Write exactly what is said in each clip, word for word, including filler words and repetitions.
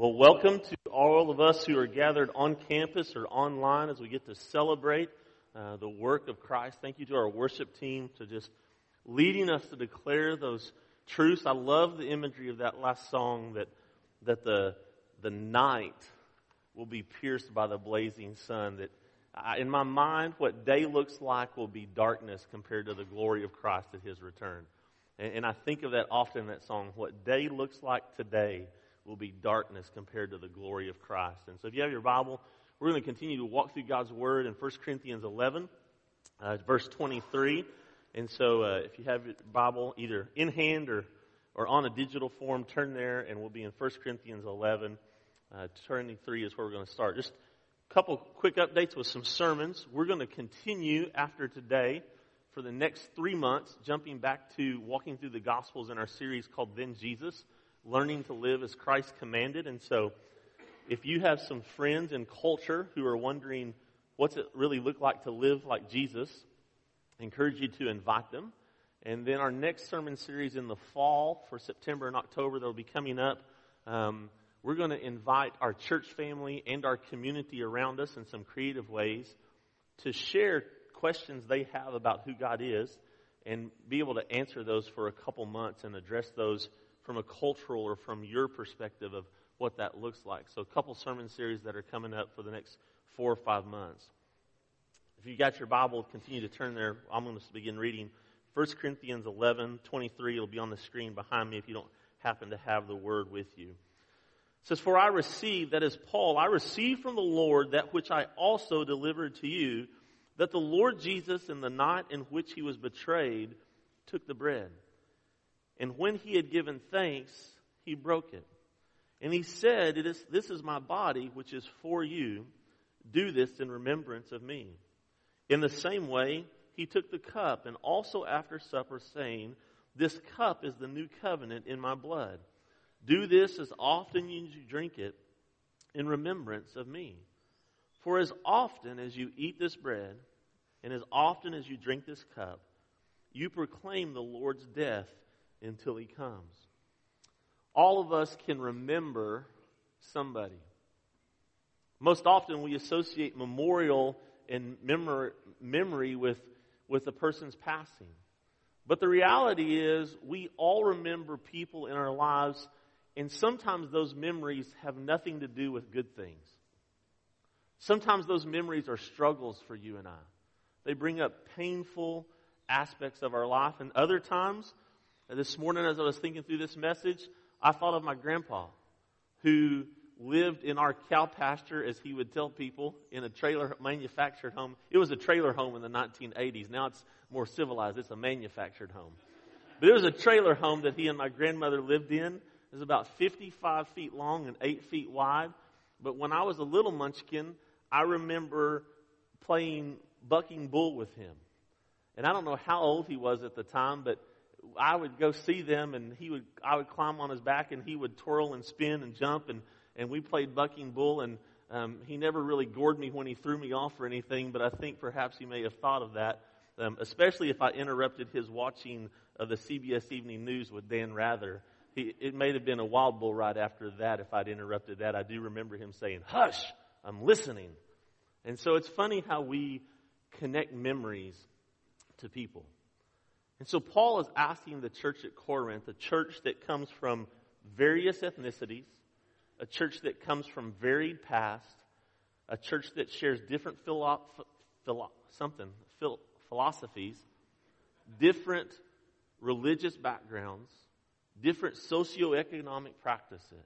Well, welcome to all of us who are gathered on campus or online as we get to celebrate uh, the work of Christ. Thank you to our worship team for just leading us to declare those truths. I love the imagery of that last song that that the the night will be pierced by the blazing sun. That I, in my mind, what day looks like will be darkness compared to the glory of Christ at His return. And, and I think of that often in that song. What day looks like today will be darkness compared to the glory of Christ. And so if you have your Bible, we're going to continue to walk through God's Word in First Corinthians eleven, uh, verse twenty-three. And so uh, if you have your Bible either in hand or, or on a digital form, turn there and we'll be in First Corinthians eleven. Uh, twenty-three is where we're going to start. Just a couple quick updates with some sermons. We're going to continue after today for the next three months, jumping back to walking through the Gospels in our series called Then Jesus, Learning to Live as Christ Commanded. And so if you have some friends in culture who are wondering what's it really look like to live like Jesus, I encourage you to invite them. And then our next sermon series in the fall for September and October that will be coming up, um, we're going to invite our church family and our community around us in some creative ways to share questions they have about who God is and be able to answer those for a couple months and address those from a cultural or from your perspective of what that looks like. So a couple sermon series that are coming up for the next four or five months. If you got your Bible, continue to turn there. I'm going to begin reading First Corinthians eleven twenty-three. It'll be on the screen behind me if you don't happen to have the Word with you. It says, "For I received," that is Paul, "I received from the Lord that which I also delivered to you, that the Lord Jesus in the night in which He was betrayed took the bread. And when He had given thanks, He broke it. And He said, it is, this is my body, which is for you. Do this in remembrance of me. In the same way, He took the cup, and also after supper, saying, this cup is the new covenant in my blood. Do this as often as you drink it in remembrance of me. For as often as you eat this bread, and as often as you drink this cup, you proclaim the Lord's death until He comes." All of us can remember somebody. Most often we associate memorial and memory, memory with, with a person's passing. But the reality is we all remember people in our lives, and sometimes those memories have nothing to do with good things. Sometimes those memories are struggles for you and I. They bring up painful aspects of our life, and other times, this morning as I was thinking through this message, I thought of my grandpa who lived in our cow pasture, as he would tell people, in a trailer manufactured home. It was a trailer home in the nineteen eighties. Now it's more civilized. It's a manufactured home. But it was a trailer home that he and my grandmother lived in. It was about fifty-five feet long and eight feet wide. But when I was a little munchkin, I remember playing bucking bull with him. And I don't know how old he was at the time, but I would go see them, and he would. I would climb on his back, and he would twirl and spin and jump, and, and we played bucking bull. And um, he never really gored me when he threw me off or anything, but I think perhaps he may have thought of that, um, especially if I interrupted his watching of the C B S Evening News with Dan Rather. He, it may have been a wild bull right after that if I'd interrupted that. I do remember him saying, "Hush, I'm listening." And so it's funny how we connect memories to people. And so Paul is asking the church at Corinth, a church that comes from various ethnicities, a church that comes from varied past, a church that shares different philo- philo- something phil- philosophies, different religious backgrounds, different socioeconomic practices.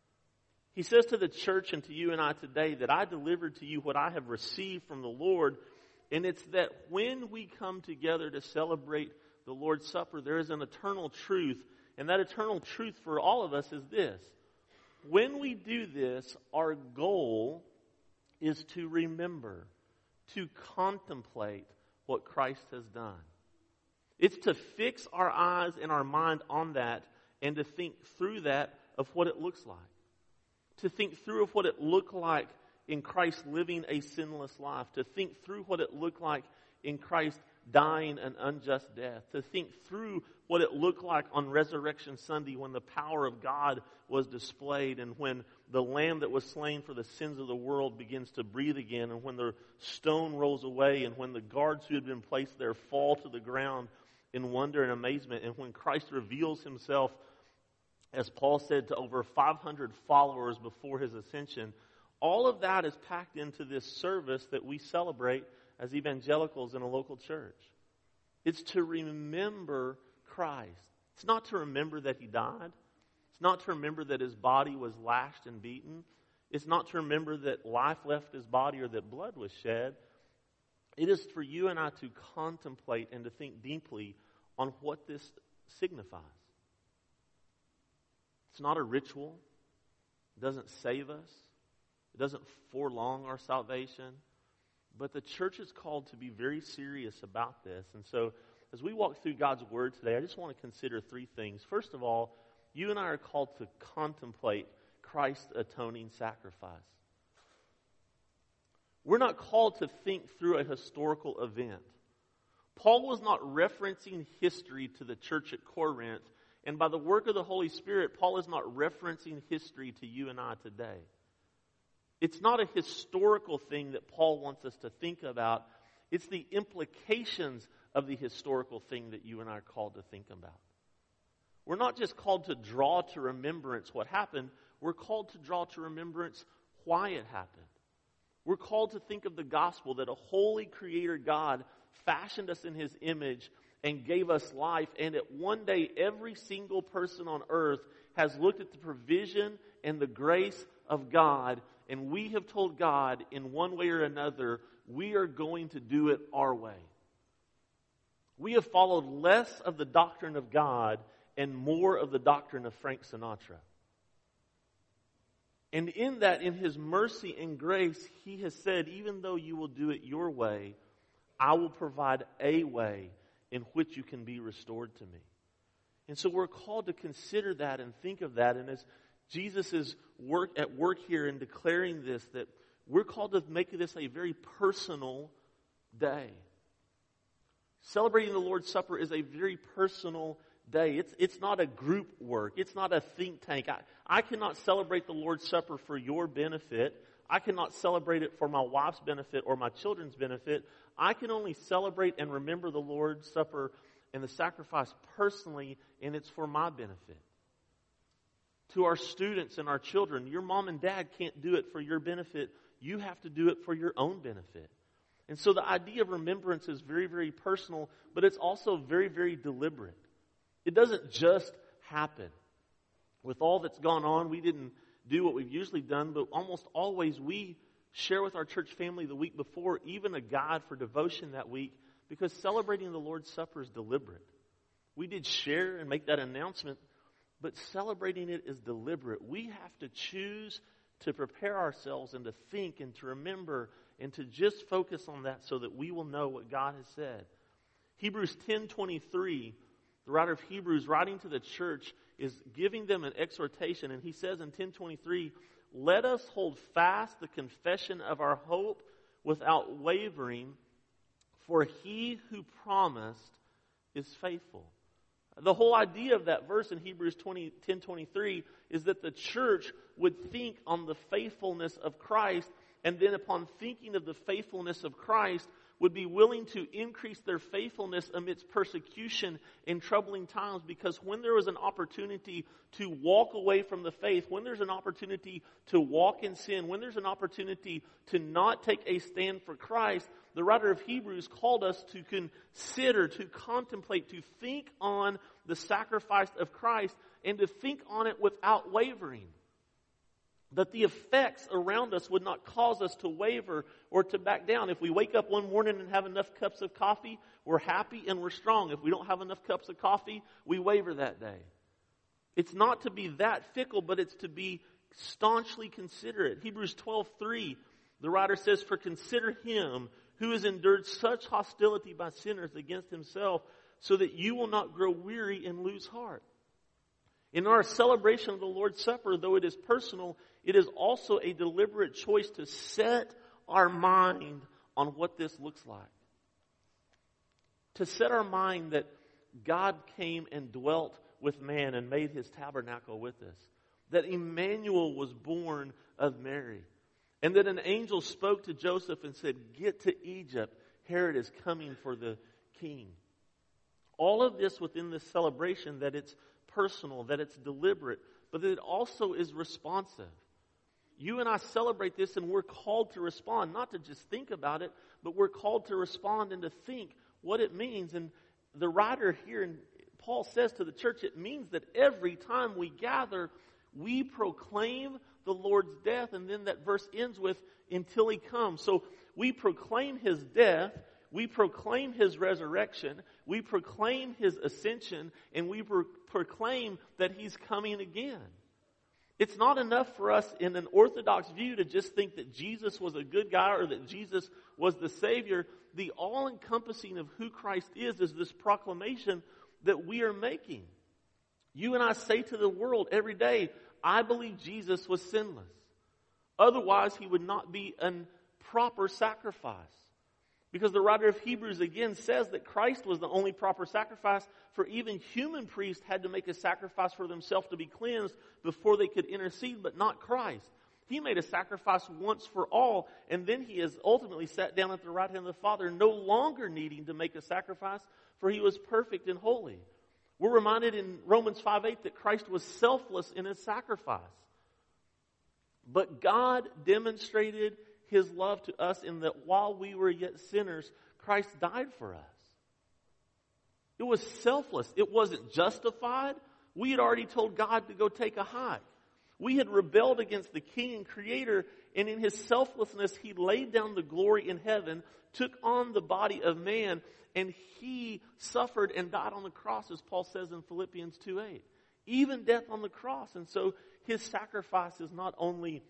He says to the church and to you and I today that I delivered to you what I have received from the Lord, and it's that when we come together to celebrate the Lord's Supper, there is an eternal truth, and that eternal truth for all of us is this. When we do this, our goal is to remember, to contemplate what Christ has done. It's to fix our eyes and our mind on that and to think through that of what it looks like. To think through of what it looked like in Christ living a sinless life. To think through what it looked like in Christ dying an unjust death, to think through what it looked like on Resurrection Sunday when the power of God was displayed and when the Lamb that was slain for the sins of the world begins to breathe again, and when the stone rolls away, and when the guards who had been placed there fall to the ground in wonder and amazement, and when Christ reveals himself, as Paul said, to over five hundred followers before his ascension. All of that is packed into this service that we celebrate as evangelicals in a local church. It's to remember Christ. It's not to remember that he died. It's not to remember that his body was lashed and beaten. It's not to remember that life left his body or that blood was shed. It is for you and I to contemplate and to think deeply on what this signifies. It's not a ritual. It doesn't save us. It doesn't forlong our salvation. But the church is called to be very serious about this. And so as we walk through God's Word today, I just want to consider three things. First of all, you and I are called to contemplate Christ's atoning sacrifice. We're not called to think through a historical event. Paul was not referencing history to the church at Corinth, and by the work of the Holy Spirit, Paul is not referencing history to you and I today. It's not a historical thing that Paul wants us to think about. It's the implications of the historical thing that you and I are called to think about. We're not just called to draw to remembrance what happened. We're called to draw to remembrance why it happened. We're called to think of the gospel that a holy creator God fashioned us in his image and gave us life, and that one day every single person on earth has looked at the provision and the grace of God, and we have told God in one way or another, we are going to do it our way. We have followed less of the doctrine of God and more of the doctrine of Frank Sinatra. And in that, in his mercy and grace, he has said, even though you will do it your way, I will provide a way in which you can be restored to me. And so we're called to consider that and think of that. And as Jesus is work at work here in declaring this, that we're called to make this a very personal day. Celebrating the Lord's Supper is a very personal day. It's, it's not a group work. It's not a think tank. I, I cannot celebrate the Lord's Supper for your benefit. I cannot celebrate it for my wife's benefit or my children's benefit. I can only celebrate and remember the Lord's Supper and the sacrifice personally, and it's for my benefit. To our students and our children, your mom and dad can't do it for your benefit. You have to do it for your own benefit. And so the idea of remembrance is very, very personal, but it's also very, very deliberate. It doesn't just happen. With all that's gone on, we didn't do what we've usually done, but almost always we share with our church family the week before, even a guide for devotion that week, because celebrating the Lord's Supper is deliberate. We did share and make that announcement, but celebrating it is deliberate. We have to choose to prepare ourselves and to think and to remember and to just focus on that so that we will know what God has said. Hebrews ten twenty-three, the writer of Hebrews, writing to the church, is giving them an exhortation, and he says in ten twenty-three, let us hold fast the confession of our hope without wavering, for he who promised is faithful. The whole idea of that verse in Hebrews ten twenty-three is that the church would think on the faithfulness of Christ, and then upon thinking of the faithfulness of Christ, would be willing to increase their faithfulness amidst persecution in troubling times, because when there was an opportunity to walk away from the faith, when there's an opportunity to walk in sin, when there's an opportunity to not take a stand for Christ, the writer of Hebrews called us to consider, to contemplate, to think on the sacrifice of Christ and to think on it without wavering. That the effects around us would not cause us to waver or to back down. If we wake up one morning and have enough cups of coffee, we're happy and we're strong. If we don't have enough cups of coffee, we waver that day. It's not to be that fickle, but it's to be staunchly considerate. Hebrews twelve three, the writer says, for consider him who has endured such hostility by sinners against himself, so that you will not grow weary and lose heart. In our celebration of the Lord's Supper, though it is personal, it is also a deliberate choice to set our mind on what this looks like. to set our mind that God came and dwelt with man and made his tabernacle with us, that Emmanuel was born of Mary, and that an angel spoke to Joseph and said, get to Egypt, Herod is coming for the king. All of this within this celebration, that it's personal, that it's deliberate, but that it also is responsive. You and I celebrate this, and we're called to respond, not to just think about it, but we're called to respond and to think what it means. And the writer here, and Paul says to the church, it means that every time we gather, we proclaim the Lord's death. And then that verse ends with, until he comes. So we proclaim his death, we proclaim his resurrection, we proclaim his ascension, and we pro- proclaim that he's coming again. It's not enough for us in an orthodox view to just think that Jesus was a good guy or that Jesus was the Savior. The all-encompassing of who Christ is is this proclamation that we are making. You and I say to the world every day, I believe Jesus was sinless. Otherwise, he would not be a proper sacrifice. Because the writer of Hebrews again says that Christ was the only proper sacrifice, for even human priests had to make a sacrifice for themselves to be cleansed before they could intercede, but not Christ. He made a sacrifice once for all, and then he has ultimately sat down at the right hand of the Father, no longer needing to make a sacrifice, for he was perfect and holy. We're reminded in Romans five eight that Christ was selfless in his sacrifice. But God demonstrated his love to us in that while we were yet sinners, Christ died for us. It was selfless. It wasn't justified. We had already told God to go take a hike. We had rebelled against the King and Creator, and in his selflessness, he laid down the glory in heaven, took on the body of man, and he suffered and died on the cross, as Paul says in Philippians two eight. Even death on the cross. And so his sacrifice is not only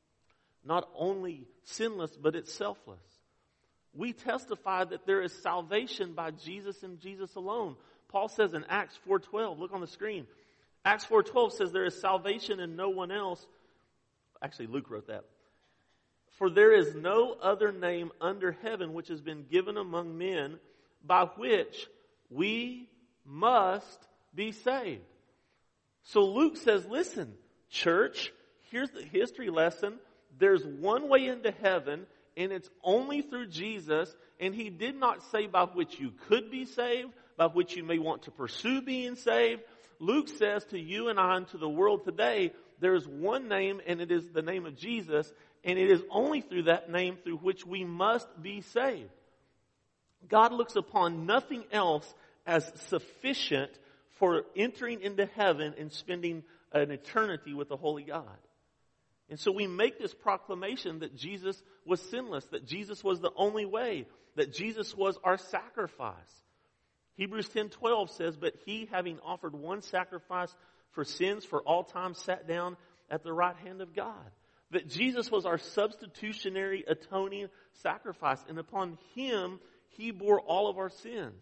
Not only sinless, but it's selfless. We testify that there is salvation by Jesus and Jesus alone. Paul says in Acts four twelve, look on the screen. Acts four twelve says there is salvation in no one else. Actually, Luke wrote that. For there is no other name under heaven which has been given among men by which we must be saved. So Luke says, listen, church, here's the history lesson. There's one way into heaven, and it's only through Jesus. And he did not say by which you could be saved, by which you may want to pursue being saved. Luke says to you and I and to the world today, there's one name, and it is the name of Jesus. And it is only through that name through which we must be saved. God looks upon nothing else as sufficient for entering into heaven and spending an eternity with the Holy God. And so we make this proclamation that Jesus was sinless, that Jesus was the only way, that Jesus was our sacrifice. Hebrews ten twelve says, but he, having offered one sacrifice for sins for all time, sat down at the right hand of God. That Jesus was our substitutionary atoning sacrifice, and upon him, he bore all of our sins.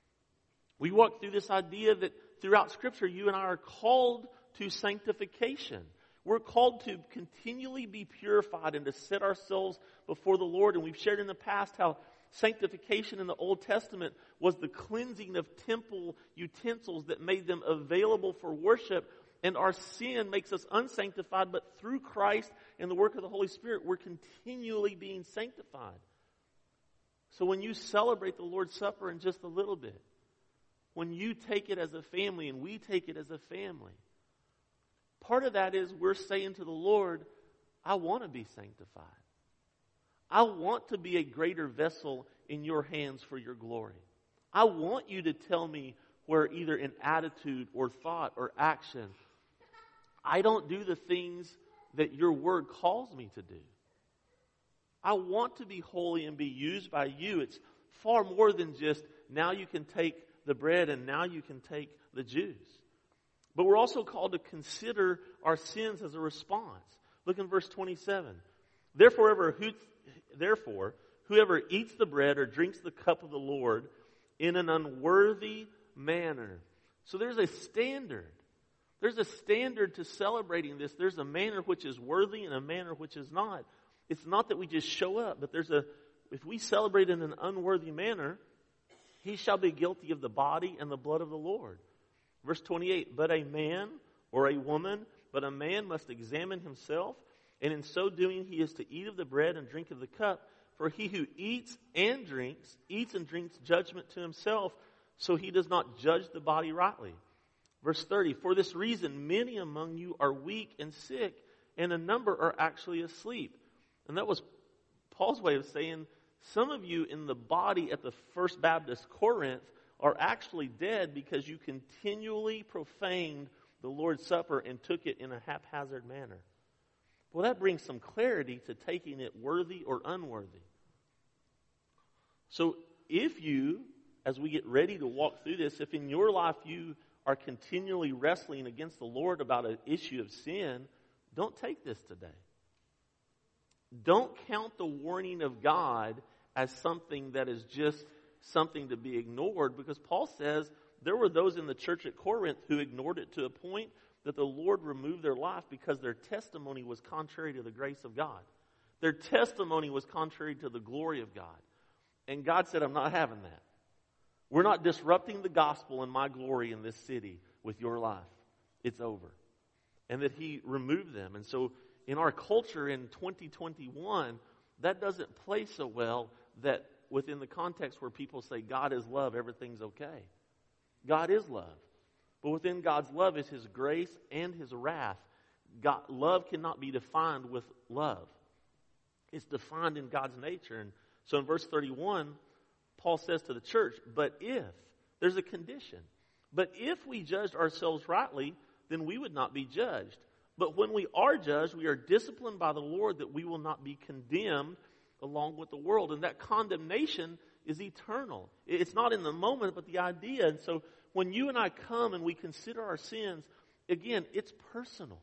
We walk through this idea that throughout Scripture, you and I are called to sanctification. We're called to continually be purified and to set ourselves before the Lord. And we've shared in the past how sanctification in the Old Testament was the cleansing of temple utensils that made them available for worship. And our sin makes us unsanctified, but through Christ and the work of the Holy Spirit, we're continually being sanctified. So when you celebrate the Lord's Supper in just a little bit, when you take it as a family and we take it as a family, part of that is we're saying to the Lord, I want to be sanctified. I want to be a greater vessel in your hands for your glory. I want you to tell me where either in attitude or thought or action, I don't do the things that your word calls me to do. I want to be holy and be used by you. It's far more than just now you can take the bread and now you can take the juice. But we're also called to consider our sins as a response. Look in verse twenty-seven. Therefore, ever who, therefore, whoever eats the bread or drinks the cup of the Lord in an unworthy manner. So there's a standard. There's a standard to celebrating this. There's a manner which is worthy and a manner which is not. It's not that we just show up, but there's a, if we celebrate in an unworthy manner, he shall be guilty of the body and the blood of the Lord. Verse twenty-eight, but a man or a woman, but a man must examine himself, and in so doing he is to eat of the bread and drink of the cup. For he who eats and drinks, eats and drinks judgment to himself, so he does not judge the body rightly. Verse thirty, for this reason many among you are weak and sick, and a number are actually asleep. And that was Paul's way of saying, some of you in the body at the First Baptist Corinth are actually dead because you continually profaned the Lord's Supper and took it in a haphazard manner. Well, that brings some clarity to taking it worthy or unworthy. So if you, as we get ready to walk through this, if in your life you are continually wrestling against the Lord about an issue of sin, don't take this today. Don't count the warning of God as something that is just something to be ignored, because Paul says there were those in the church at Corinth who ignored it to a point that the Lord removed their life because their testimony was contrary to the grace of God. Their testimony was contrary to the glory of God. And God said, I'm not having that. We're not disrupting the gospel and my glory in this city with your life. It's over. And that he removed them. And so in our culture in twenty twenty-one, that doesn't play so well that within the context where people say God is love, everything's okay. God is love. But within God's love is his grace and his wrath. God, love cannot be defined with love. It's defined in God's nature. And so in verse thirty-one, Paul says to the church, but if, there's a condition, but if we judged ourselves rightly, then we would not be judged. But when we are judged, we are disciplined by the Lord that we will not be condemned along with the world. And that condemnation is eternal. It's not in the moment, but the idea. And so when you and I come and we consider our sins, again, it's personal.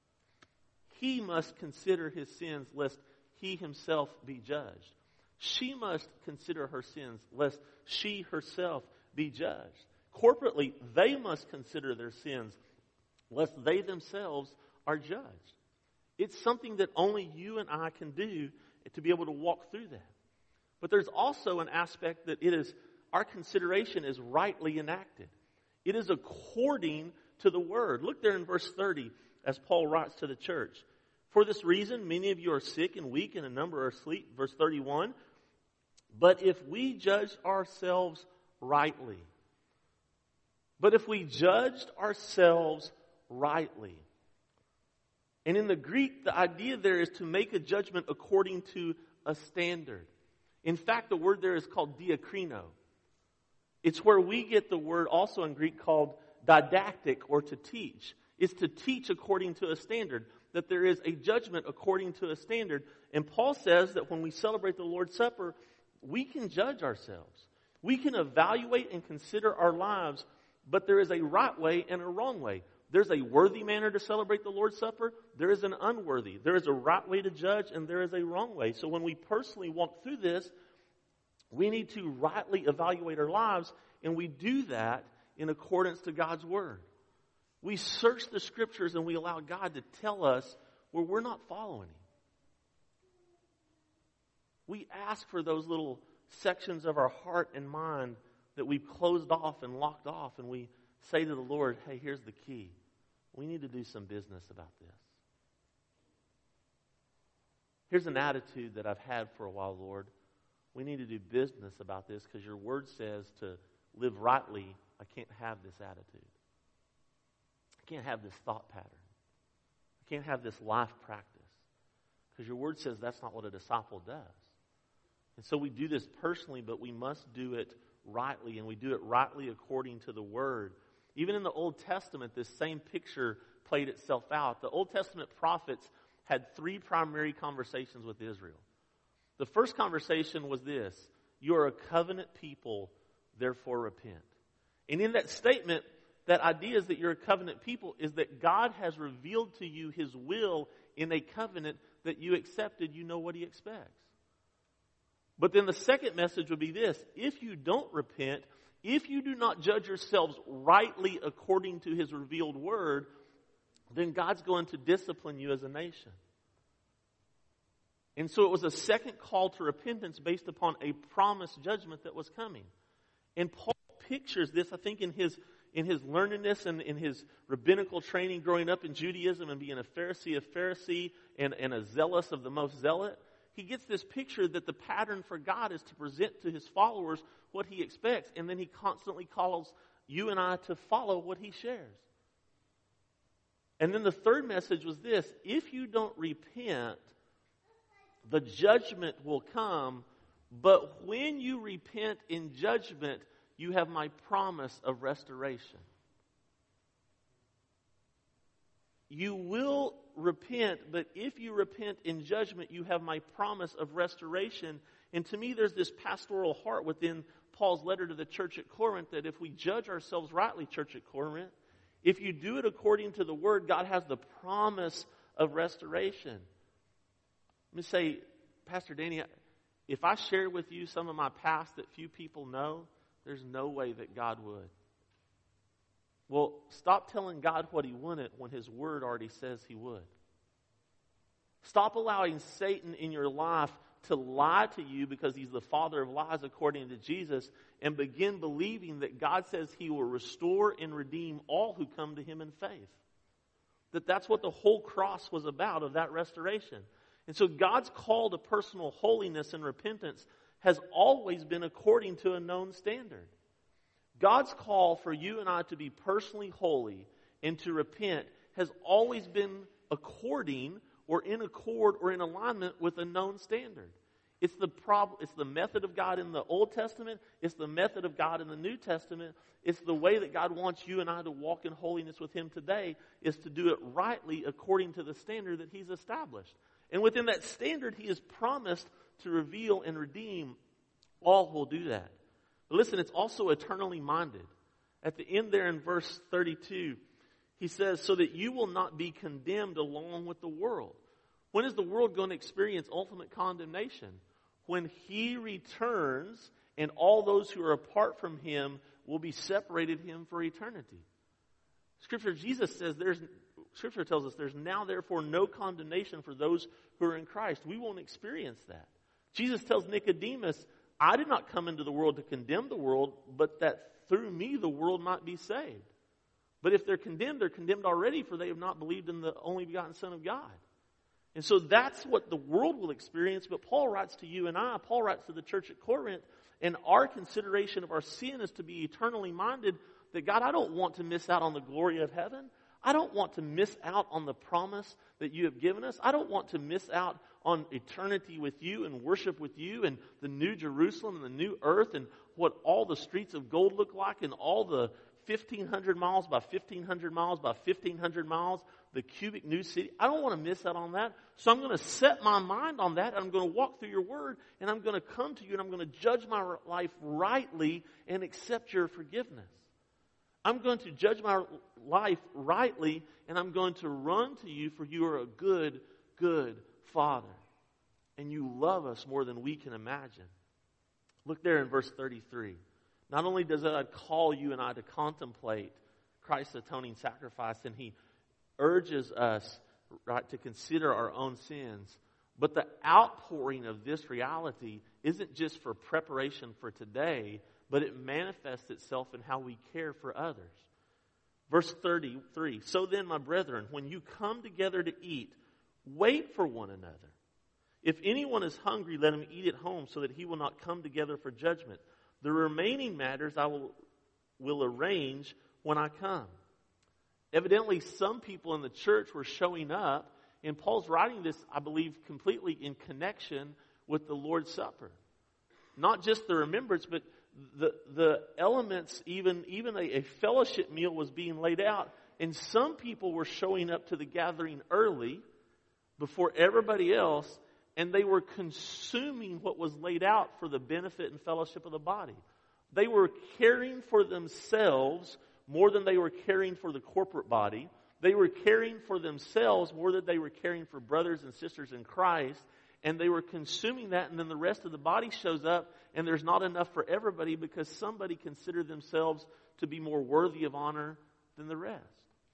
He must consider his sins lest he himself be judged. She must consider her sins lest she herself be judged. Corporately, they must consider their sins lest they themselves are judged. It's something that only you and I can do to be able to walk through that. But there's also an aspect that it is, our consideration is rightly enacted. It is according to the word. Look there in verse thirty as Paul writes to the church. For this reason, many of you are sick and weak and a number are asleep. Verse thirty-one. But if we judged ourselves rightly, but if we judged ourselves rightly, and in the Greek, the idea there is to make a judgment according to a standard. In fact, the word there is called diakrino. It's where we get the word also in Greek called didactic, or to teach. It's to teach according to a standard, that there is a judgment according to a standard. And Paul says that when we celebrate the Lord's Supper, we can judge ourselves. We can evaluate and consider our lives, but there is a right way and a wrong way. There's a worthy manner to celebrate the Lord's Supper. There is an unworthy. There is a right way to judge, and there is a wrong way. So when we personally walk through this, we need to rightly evaluate our lives, and we do that in accordance to God's Word. We search the Scriptures, and we allow God to tell us where we're not following Him. We ask for those little sections of our heart and mind that we've closed off and locked off, and we say to the Lord, hey, here's the key. We need to do some business about this. Here's an attitude that I've had for a while, Lord. We need to do business about this because your word says to live rightly. I can't have this attitude. I can't have this thought pattern. I can't have this life practice because your word says that's not what a disciple does. And so we do this personally, but we must do it rightly, and we do it rightly according to the word. Even in the Old Testament, this same picture played itself out. The Old Testament prophets had three primary conversations with Israel. The first conversation was this: you are a covenant people, therefore repent. And in that statement, that idea is that you're a covenant people is that God has revealed to you His will in a covenant that you accepted. You know what He expects. But then the second message would be this: if you don't repent, if you do not judge yourselves rightly according to His revealed word, then God's going to discipline you as a nation. And so it was a second call to repentance based upon a promised judgment that was coming. And Paul pictures this, I think, in his in his learnedness and in his rabbinical training growing up in Judaism and being a Pharisee of Pharisee and, and a zealous of the most zealot. He gets this picture that the pattern for God is to present to his followers what he expects, and then he constantly calls you and I to follow what he shares. And then the third message was this: if you don't repent, the judgment will come, but when you repent in judgment, you have my promise of restoration. You will repent, but if you repent in judgment, you have my promise of restoration. And to me, there's this pastoral heart within Paul's letter to the church at Corinth that if we judge ourselves rightly, church at Corinth, if you do it according to the word, God has the promise of restoration. Let me say, Pastor Danny, if I share with you some of my past that few people know, there's no way that God would. Well, stop telling God what he wouldn't when his word already says he would. Stop allowing Satan in your life to lie to you because he's the father of lies according to Jesus, and begin believing that God says he will restore and redeem all who come to him in faith. That that's what the whole cross was about, of that restoration. And so God's call to personal holiness and repentance has always been according to a known standard. God's call for you and I to be personally holy and to repent has always been according or in accord or in alignment with a known standard. It's the prob- it's the method of God in the Old Testament. It's the method of God in the New Testament. It's the way that God wants you and I to walk in holiness with him today, is to do it rightly according to the standard that he's established. And within that standard, he has promised to reveal and redeem all who will do that. But listen, it's also eternally minded. At the end there in verse thirty-two, he says, so that you will not be condemned along with the world. When is the world going to experience ultimate condemnation? When he returns and all those who are apart from him will be separated him for eternity. Scripture, Jesus says, there's, Scripture tells us there's now therefore no condemnation for those who are in Christ. We won't experience that. Jesus tells Nicodemus, I did not come into the world to condemn the world, but that through me the world might be saved. But if they're condemned, they're condemned already, for they have not believed in the only begotten Son of God. And so that's what the world will experience. But Paul writes to you and I, Paul writes to the church at Corinth, and our consideration of our sin is to be eternally minded that, God, I don't want to miss out on the glory of heaven. I don't want to miss out on the promise that you have given us. I don't want to miss out on eternity with you and worship with you and the new Jerusalem and the new earth and what all the streets of gold look like and all the fifteen hundred miles by fifteen hundred miles by fifteen hundred miles, the cubic new city. I don't want to miss out on that. So I'm going to set my mind on that. And I'm going to walk through your word, and I'm going to come to you, and I'm going to judge my life rightly and accept your forgiveness. I'm going to judge my life rightly, and I'm going to run to you, for you are a good, good Father. And you love us more than we can imagine. Look there in verse thirty-three. Not only does God call you and I to contemplate Christ's atoning sacrifice, and he urges us, right, to consider our own sins, but the outpouring of this reality isn't just for preparation for today, but it manifests itself in how we care for others. Verse thirty-three, so then, my brethren, when you come together to eat, wait for one another. If anyone is hungry, let him eat at home, so that he will not come together for judgment. The remaining matters I will, will arrange when I come. Evidently, some people in the church were showing up, and Paul's writing this, I believe, completely in connection with the Lord's Supper. Not just the remembrance, but the the elements, even, even a, a fellowship meal was being laid out. And some people were showing up to the gathering early, before everybody else, and they were consuming what was laid out for the benefit and fellowship of the body. They were caring for themselves more than they were caring for the corporate body. They were caring for themselves more than they were caring for brothers and sisters in Christ. And they were consuming that, and then the rest of the body shows up, and there's not enough for everybody because somebody considered themselves to be more worthy of honor than the rest.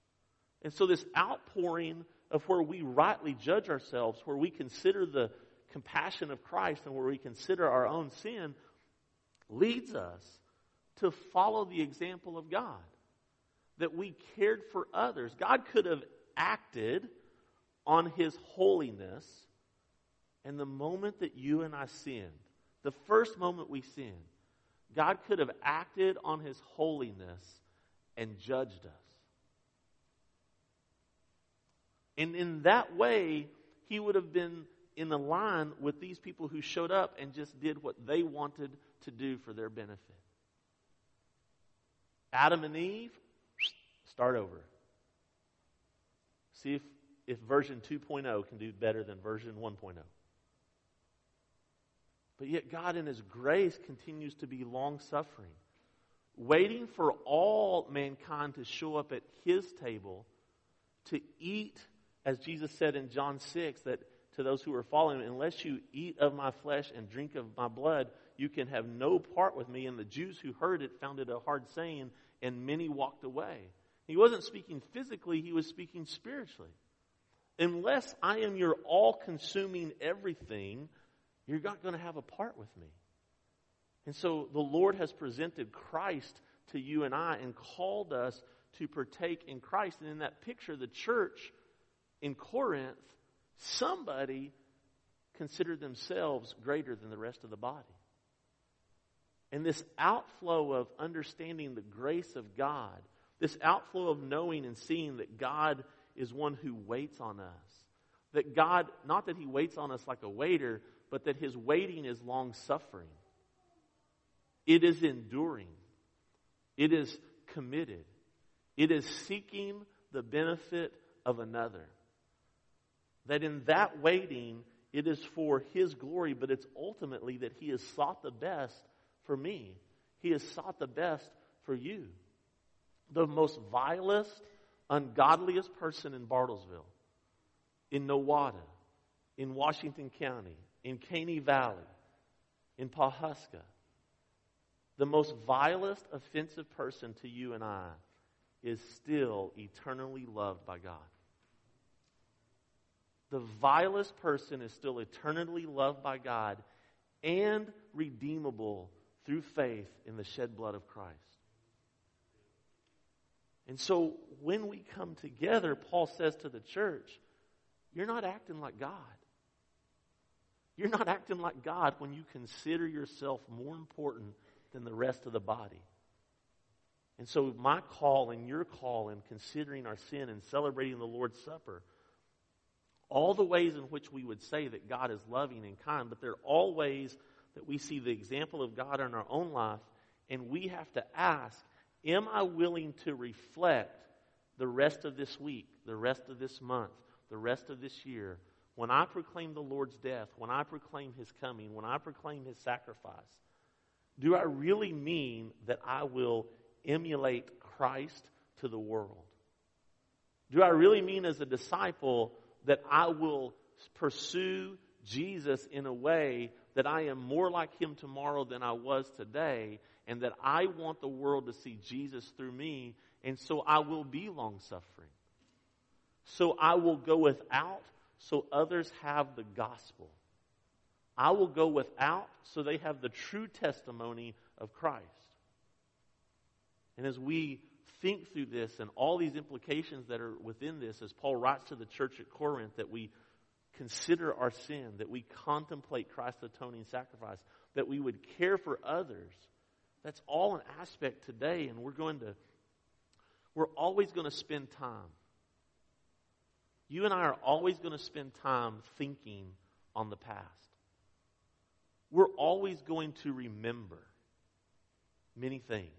And so this outpouring of where we rightly judge ourselves, where we consider the compassion of Christ and where we consider our own sin, leads us to follow the example of God, that we cared for others. God could have acted on his holiness, and the moment that you and I sinned, the first moment we sinned, God could have acted on his holiness and judged us. And in that way, he would have been in a line with these people who showed up and just did what they wanted to do for their benefit. Adam and Eve, start over. See if, if version two point oh can do better than version one point oh. But yet God in his grace continues to be long-suffering, waiting for all mankind to show up at his table to eat, as Jesus said in John six, that to those who are following him, unless you eat of my flesh and drink of my blood, you can have no part with me. And the Jews who heard it found it a hard saying, and many walked away. He wasn't speaking physically, he was speaking spiritually. Unless I am your all-consuming everything, you're not going to have a part with me. And so the Lord has presented Christ to you and I and called us to partake in Christ. And in that picture, the church in Corinth, somebody considered themselves greater than the rest of the body. And this outflow of understanding the grace of God, this outflow of knowing and seeing that God is one who waits on us. That God, not that he waits on us like a waiter, but that his waiting is long-suffering. It is enduring. It is committed. It is seeking the benefit of another. That in that waiting, it is for his glory, but it's ultimately that he has sought the best for me. He has sought the best for you. The most vilest, ungodliest person in Bartlesville, in Nowata, in Washington County, in Caney Valley, in Pawhuska, the most vilest, offensive person to you and I is still eternally loved by God. The vilest person is still eternally loved by God and redeemable through faith in the shed blood of Christ. And so when we come together, Paul says to the church, you're not acting like God. You're not acting like God when you consider yourself more important than the rest of the body. And so my call and your call in considering our sin and celebrating the Lord's Supper, all the ways in which we would say that God is loving and kind, but there are all ways that we see the example of God in our own life, and we have to ask, am I willing to reflect the rest of this week, the rest of this month, the rest of this year, when I proclaim the Lord's death, when I proclaim his coming, when I proclaim his sacrifice? Do I really mean that I will emulate Christ to the world? Do I really mean as a disciple that I will pursue Jesus in a way that I am more like him tomorrow than I was today, and that I want the world to see Jesus through me, and so I will be long-suffering. So I will go without so others have the gospel. I will go without so they have the true testimony of Christ. And as we think through this and all these implications that are within this, as Paul writes to the church at Corinth, that we consider our sin, that we contemplate Christ's atoning sacrifice, that we would care for others, that's all an aspect today, and we're going to, we're always going to spend time. You and I are always going to spend time thinking on the past. We're always going to remember many things.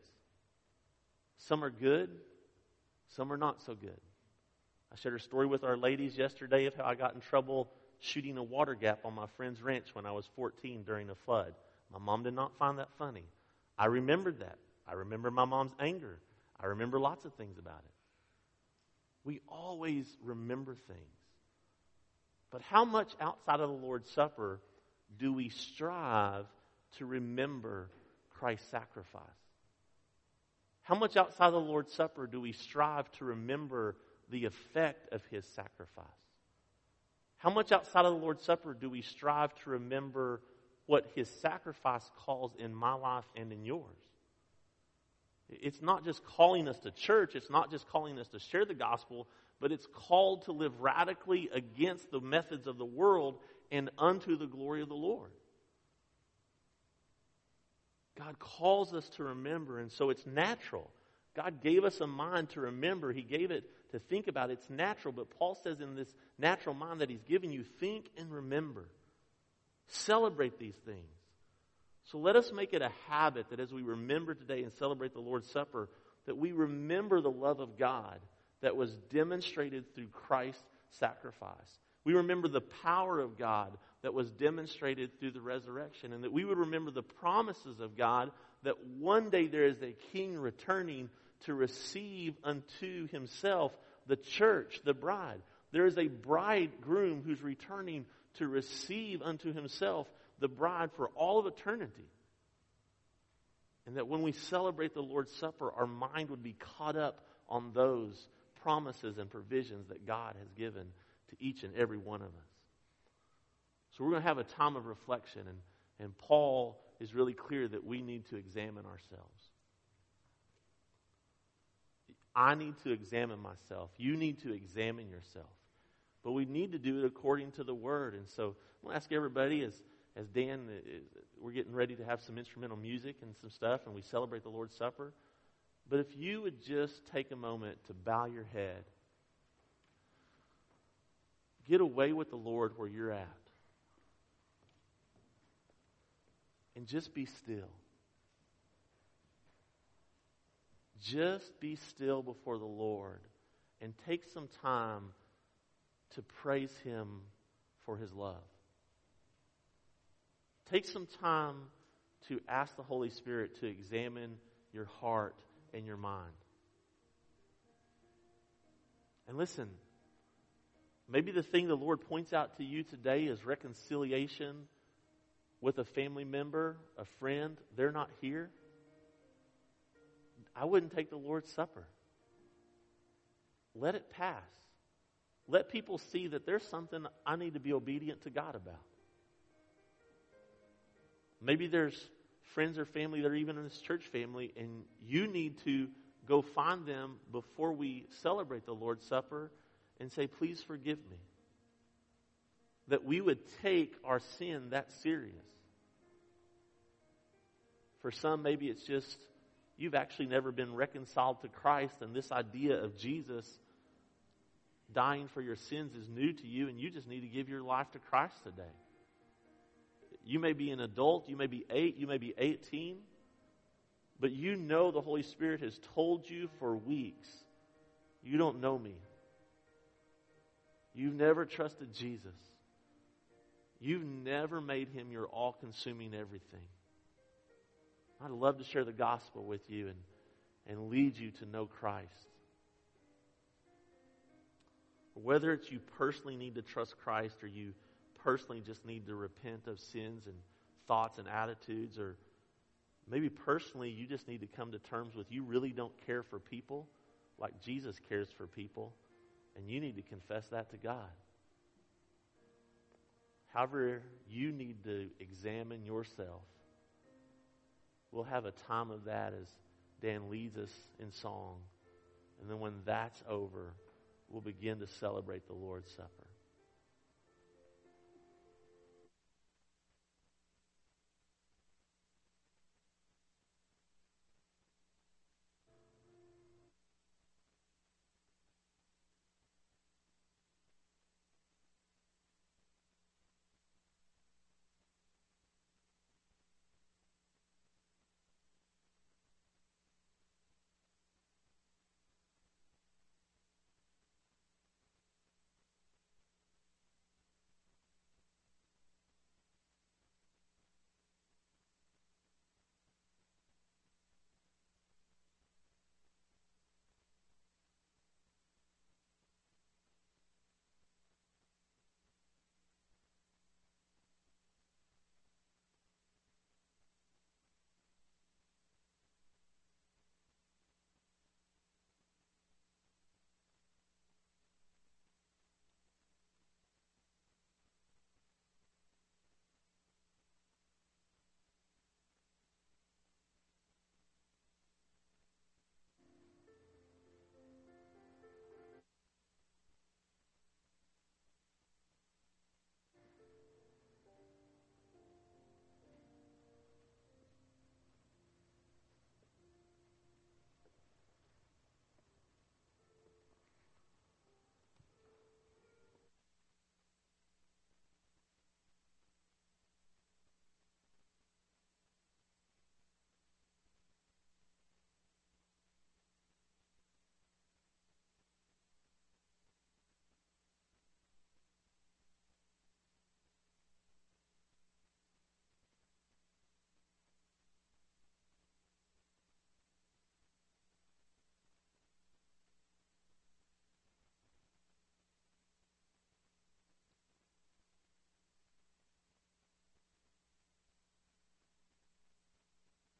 Some are good, some are not so good. I shared a story with our ladies yesterday of how I got in trouble shooting a water gap on my friend's ranch when I was fourteen during a flood. My mom did not find that funny. I remembered that. I remember my mom's anger. I remember lots of things about it. We always remember things. But how much outside of the Lord's Supper do we strive to remember Christ's sacrifice? How much outside of the Lord's Supper do we strive to remember the effect of his sacrifice? How much outside of the Lord's Supper do we strive to remember what his sacrifice calls in my life and in yours? It's not just calling us to church. It's not just calling us to share the gospel, but it's called to live radically against the methods of the world and unto the glory of the Lord. God calls us to remember, and so it's natural. God gave us a mind to remember. He gave it to think about. It's natural, but Paul says in this natural mind that he's given you, think and remember. Celebrate these things. So let us make it a habit that as we remember today and celebrate the Lord's Supper, that we remember the love of God that was demonstrated through Christ's sacrifice. We remember the power of God that was demonstrated through the resurrection, and that we would remember the promises of God that one day there is a king returning to receive unto himself the church, the bride. There is a bridegroom who's returning to receive unto himself the bride for all of eternity. And that when we celebrate the Lord's Supper, our mind would be caught up on those promises and provisions that God has given to each and every one of us. So we're going to have a time of reflection, and, and Paul is really clear that we need to examine ourselves. I need to examine myself. You need to examine yourself. But we need to do it according to the Word. And so I'm going to ask everybody, as, as Dan, we're getting ready to have some instrumental music and some stuff, and we celebrate the Lord's Supper. But if you would just take a moment to bow your head, get away with the Lord where you're at, and just be still. Just be still before the Lord and take some time to praise Him for His love. Take some time to ask the Holy Spirit to examine your heart and your mind. And listen, maybe the thing the Lord points out to you today is reconciliation with a family member, a friend. They're not here. I wouldn't take the Lord's Supper. Let it pass. Let people see that there's something I need to be obedient to God about. Maybe there's friends or family that are even in this church family, and you need to go find them before we celebrate the Lord's Supper and say, please forgive me. That we would take our sin that serious. For some, maybe it's just you've actually never been reconciled to Christ, and this idea of Jesus dying for your sins is new to you, and you just need to give your life to Christ today. You may be an adult, you may be eight, you may be eighteen, but you know the Holy Spirit has told you for weeks, you don't know me. You've never trusted Jesus. You've never made Him your all-consuming everything. I'd love to share the gospel with you and, and lead you to know Christ. Whether it's you personally need to trust Christ, or you personally just need to repent of sins and thoughts and attitudes, or maybe personally you just need to come to terms with you really don't care for people like Jesus cares for people, and you need to confess that to God. However you need to examine yourself, we'll have a time of that as Dan leads us in song. And then when that's over, we'll begin to celebrate the Lord's Supper.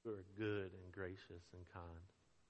who are good and gracious and kind.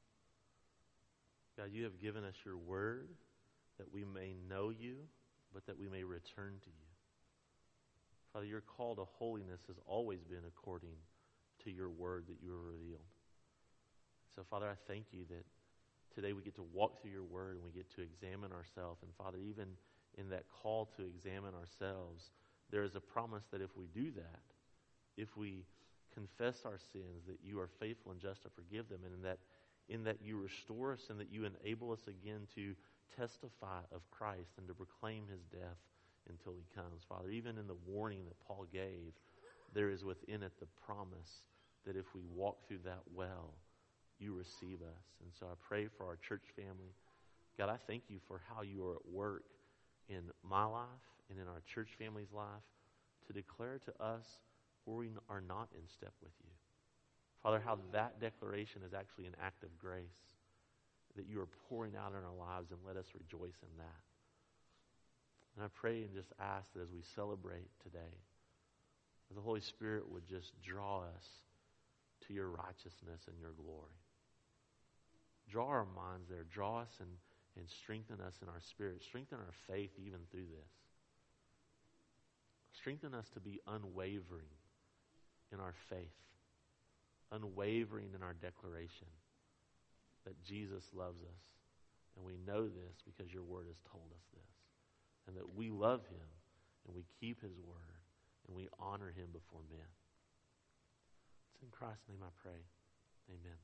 God, you have given us your word that we may know you, but that we may return to you. Father, your call to holiness has always been according to your word that you have revealed. So, Father, I thank you that today we get to walk through your word and we get to examine ourselves. And, Father, even in that call to examine ourselves, there is a promise that if we do that, if we confess our sins, that you are faithful and just to forgive them, and in that, in that you restore us and that you enable us again to testify of Christ and to proclaim his death until he comes. Father, even in the warning that Paul gave, there is within it the promise that if we walk through that well, you receive us. And so I pray for our church family. God, I thank you for how you are at work in my life and in our church family's life to declare to us where we are not in step with you. Father, how that declaration is actually an act of grace that you are pouring out in our lives, and let us rejoice in that. And I pray and just ask that as we celebrate today, that the Holy Spirit would just draw us to your righteousness and your glory. Draw our minds there. Draw us and, and strengthen us in our spirit. Strengthen our faith even through this. Strengthen us to be unwavering in our faith. Unwavering in our declaration that Jesus loves us. And we know this because your word has told us this. And that we love him and we keep his word and we honor him before men. It's in Christ's name I pray. Amen.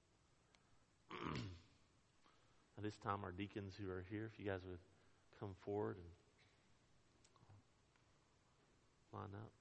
At this time, our deacons who are here, if you guys would come forward and line up.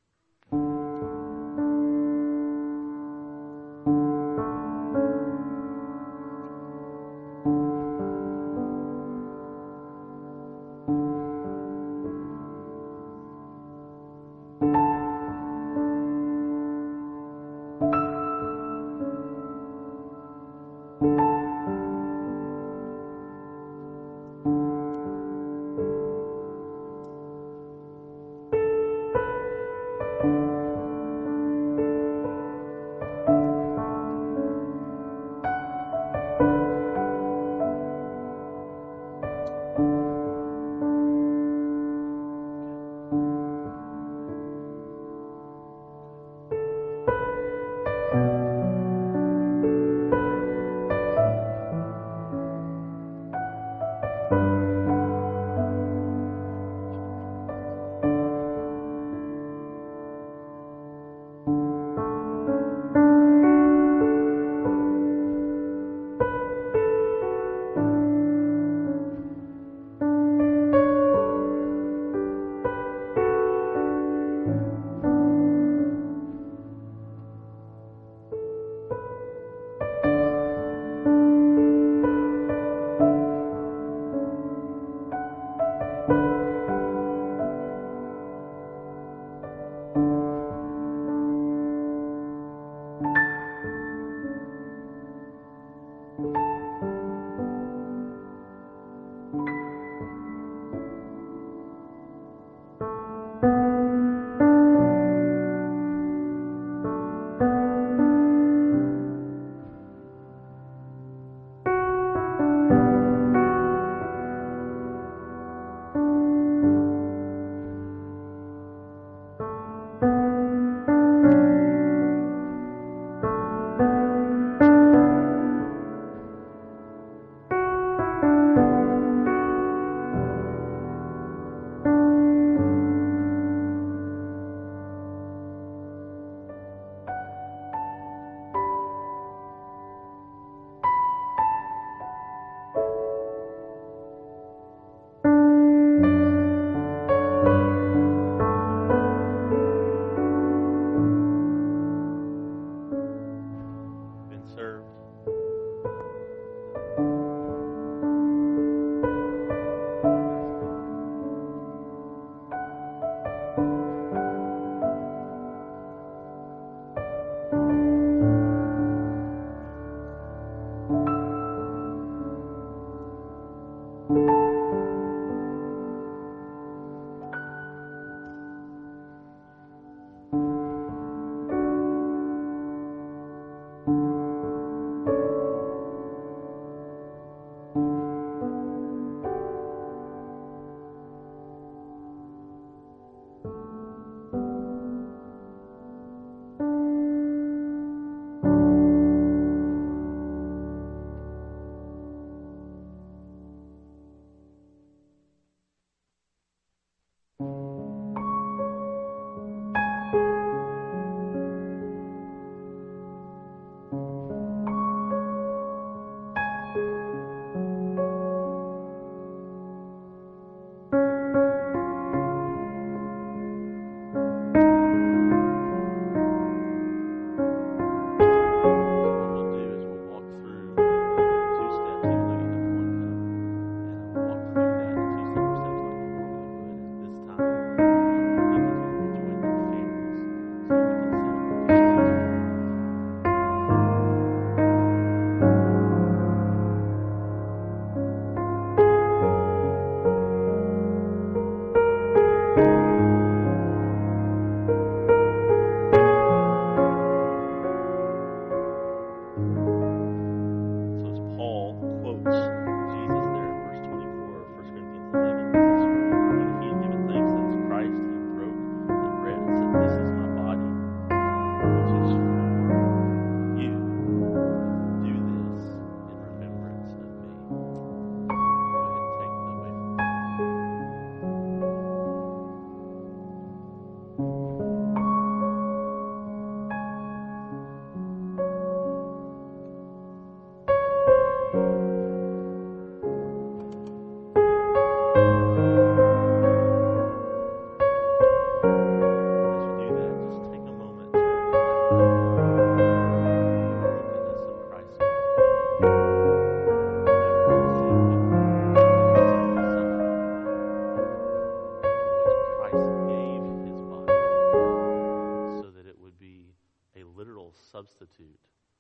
Substitute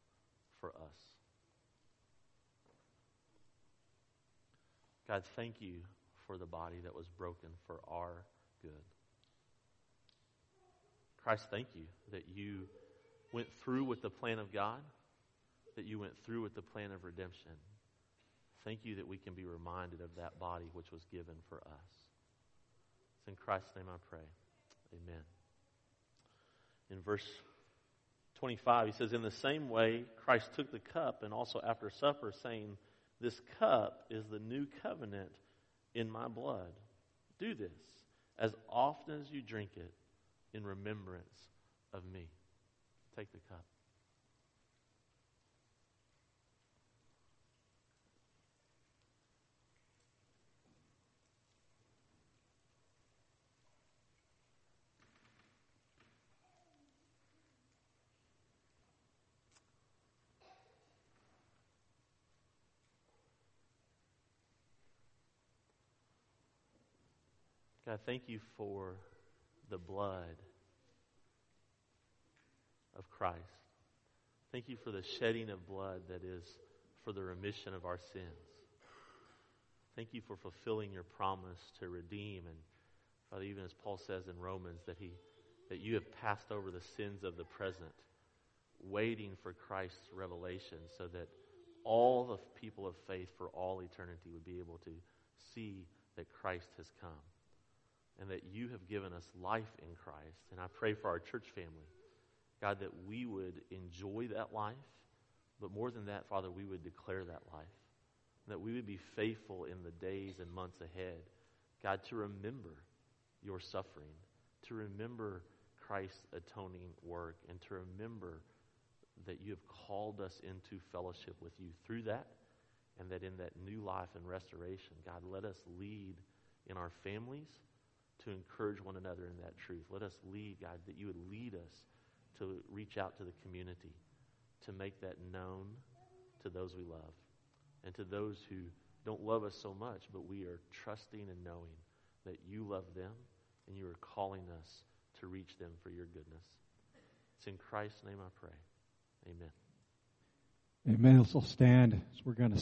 for us. God, thank you for the body that was broken for our good. Christ, thank you that you went through with the plan of God, that you went through with the plan of redemption. Thank you that we can be reminded of that body which was given for us. It's in Christ's name I pray. Amen. In verse twenty-five, he says, in the same way, Christ took the cup and also after supper, saying, this cup is the new covenant in my blood. Do this as often as you drink it in remembrance of me. Take the cup. God, thank you for the blood of Christ. Thank you for the shedding of blood that is for the remission of our sins. Thank you for fulfilling your promise to redeem. And Father, even as Paul says in Romans, that he, that you have passed over the sins of the present, waiting for Christ's revelation so that all the people of faith for all eternity would be able to see that Christ has come. And that you have given us life in Christ. And I pray for our church family, God, that we would enjoy that life, but more than that, Father, we would declare that life. That we would be faithful in the days and months ahead, God, to remember your suffering, to remember Christ's atoning work, and to remember that you have called us into fellowship with you through that, and that in that new life and restoration, God, let us lead in our families to encourage one another in that truth. Let us lead, God, that you would lead us to reach out to the community, to make that known to those we love, and to those who don't love us so much, but we are trusting and knowing that you love them, and you are calling us to reach them for your goodness. It's in Christ's name I pray. Amen. Amen. Let's all stand as we're going to